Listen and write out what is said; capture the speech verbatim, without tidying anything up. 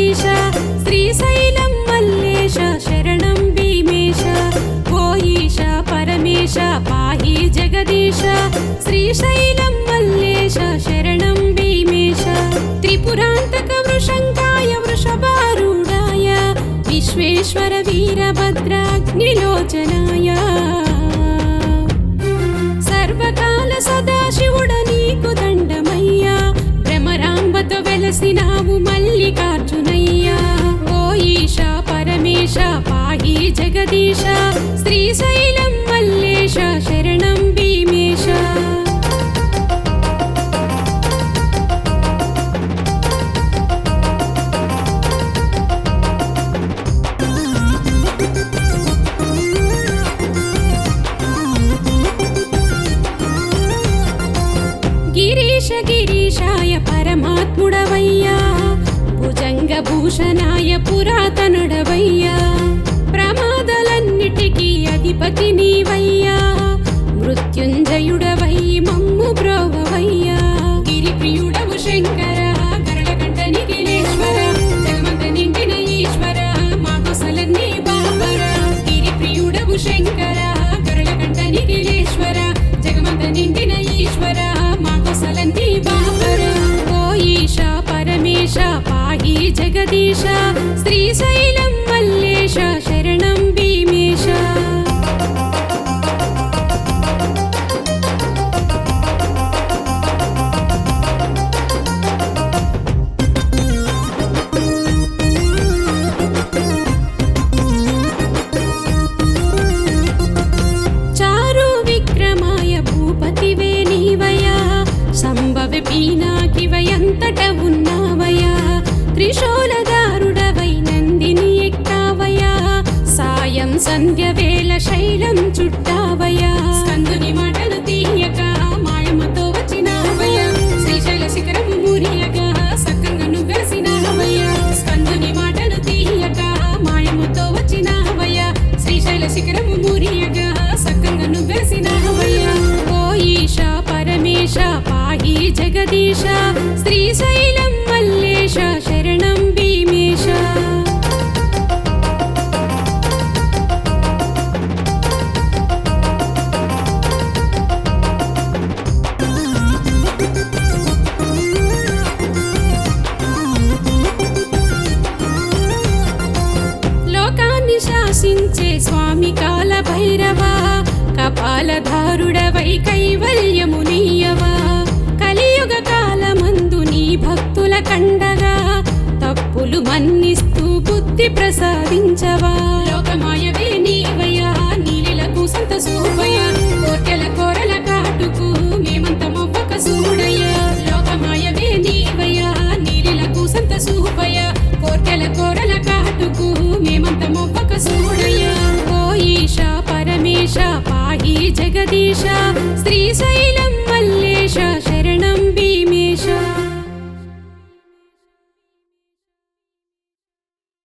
జగదీశ శ్రీశైలం మల్లేశ శరణం భీమేశ ఓ ఈశ పరమేశ పాహి జగదీశ శ్రీశైలం మల్లేశ శరణం భీమేశ త్రిపురాంతక వృషంకాయ వృషభారూఢాయ విశ్వేశ్వర వీరభద్రాగ్నిలోచనాయ సర్వకాల సదాశివుడ నీకు దండమయ్యా భ్రమరాంబతో వెలసినావు మల్లికార్జునయ్యా ఓ ఈశ పరమేశ పాహి జగదీశ శ్రీశైలం మల్లేశ శరణం భీమేశ గిరీశ గిరీశాయ పరమాత్ముడవయ్యా భుజంగ భూషణాయ పురాతనుడవయ్యా ప్రమాదలన్నిటికీ అధిపతి నీవయ్యా మృత్యుంజయుడవై మమ్ము బ్రోవవయ్యా గిరిప్రియుడవు శంకర గరుడగంట నిఖిలేశ్వర జగమంత నిండిన ఈశ్వర మా కొసలన్నీ బాబర గిరిప్రియుడవు శంకర గరుడగంట నిఖిలేశ్వర జగమంత నిండిన ఈశ్వర మా కొసలన్నీ బాబర ఓ ఈశ పరమేశ పాహి జగదీశ శ్రీశైలం మల్లేశ శరణం భీమేశ చారు విక్రమాయ భూపతివే నీవయా సంభవ పీనాకివయంతట ఉన్నావయా త్రిశూలదారుడవై నందిని ఎక్కావయా సాయం సంధ్య వేళ శైలం చుట్టావయా స్కందుని మాటలు తీయక మాయమతో వచ్చినావయా శ్రీశైల శిఖరము మురియగా సక్కంగా నువ్వేసినావయా స్కందుని మాటలు తీయక మాయమతో వచ్చినావయా శ్రీశైల శిఖరము మురియగా సక్కంగా నువ్వేసినావయా ఓ ఈశ పరమేశ పాహి జగదీశ శ్రీశైలం మల్లేశ శరణం భీమేశ లోకాన్ని శాసించే స్వామి కాల భైరవ కపాలధారుడవై కైవల్యము నీయవా కలియుగ కాలమందు నీ భక్తుల కండగా తప్పులు మన్నిస్తూ బుద్ధి ప్రసాదించవా లోకమాయవే నీవయ్యా నీలిలకు సంత సూపయ్య కోర్కెల కోరల కాటుకు మేమంత మొవ్వక సూడయ్యా లోకమాయవే నీవయ్యా నీలిలకు సంత సూపయ్య కోర్కెల కోరల కాటుకు మేమంత మొవ్వక సూడయ్యా ఓ ఈశ పరమేశ పాహి జగదీశ శ్రీశైలం